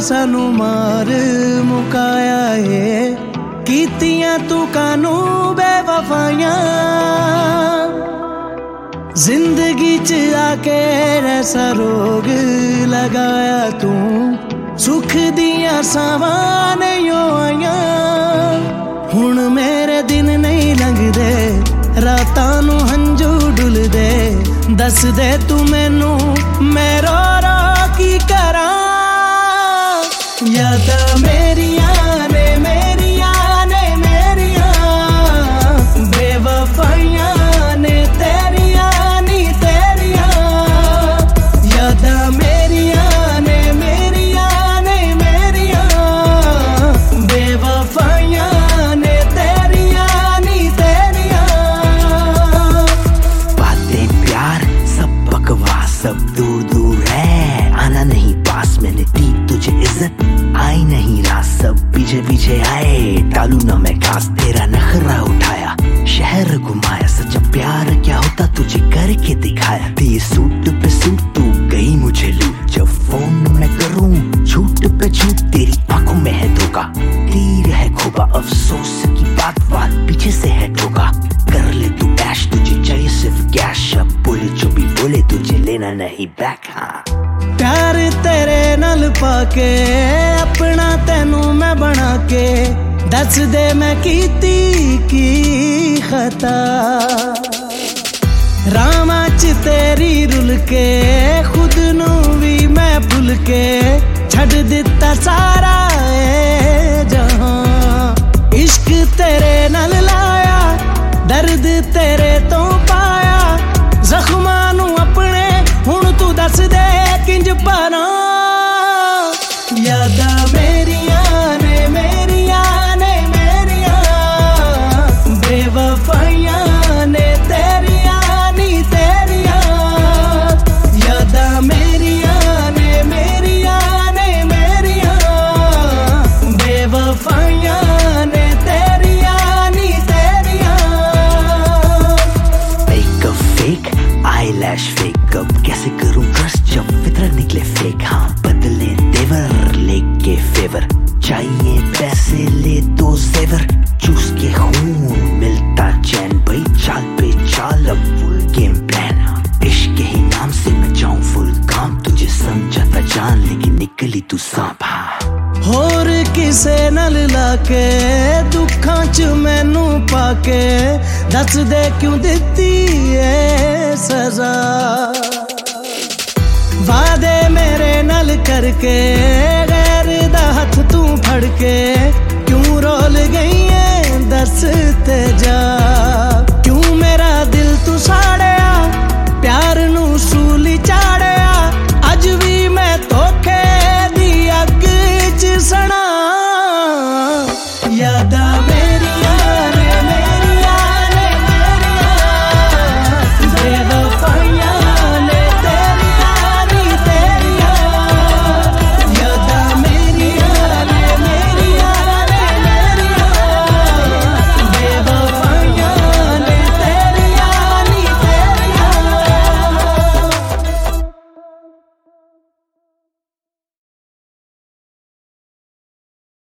सानू मार मुकाया है, कीतियां तू कानू बेवफाइयां। जिंदगी च आके ऐसा रोग लगाया तू, सुख दिया सावां नहीं आइयां। हुण मेरे दिन नहीं लंघदे, रातां नू हंजू डुलदे, दस दे तू मैनू मैं रो रो की करा। यादां मेरियां ने मेरियां ने मेरियां, बेवफाइयां ने तेरियां नी तेरियां। यादां मेरियां ने मेरियां ने मेरियां, बेवफाइयां ने तेरियां नी तेरियां। बातें प्यार सब बकवास, सब दूर दूर है, आना नहीं पास। मैंने दी तुझे इज्जत, आई नहीं रात, सब पीछे पीछे आए, टालू ना मैं घास। तेरा नखरा उठाया, शहर घुमाया, सच्चा प्यार क्या होता तुझे करके दिखाया। तेरे सूट पे सूट तू गई मुझे लूट, जब फोन मैं करूं झूठ पे झूठ, तेरी आंखों में है धोखा, तीर है खोबा। अफसोस की बात पीछे से है ठोका, कर ले तू ऐश, तुझे चाहिए सिर्फ कैश। अब बोले जो भी बोले, तुझे लेना नहीं बैक। हाँ प्यार तेरे नाल पाके, अपना तेनू मैं बना के, दस दे मैं कीती की खता। रामां च तेरी रुल के, खुद नू भी मैं भुल के, छड़ दिता सारा ए जहां। इश्क तेरे नाल लाया, दर्द तेरे तो पाया, जख्मां नू अपने हुण तू दस दे किंज पाना। यादां मेरियां ने मेरियां ने मेरियां, बेवफाइयां ने तेरियां नी तेरियां। यादां मेरियां ने मेरियां ने मेरियां, बेवफाइयां ने तेरियां नी तेरियां। Make a fake eyelash fake, अब कैसे करूं ट्रस्ट जब फितरत निकले फेक। हाँ बदले तेवर लेके फेवर, चाहिए पैसे ले दो जेवर, चूस के खून मिलता चैन। भाई चाल पे चाल, अब फुल गेम प्लान, इश्क ही नाम से मैं जाऊं फुल काम। तुझे समझाता जान, लेकिन निकली तू सांप। होर किसे नाल लाके, दुखां च मैनू पाके, दस दे क्यों दित्ती ए सजा। वादे मेरे नाल करके, गैर दा हथ तू फड़ के, क्यों रोल गई है दस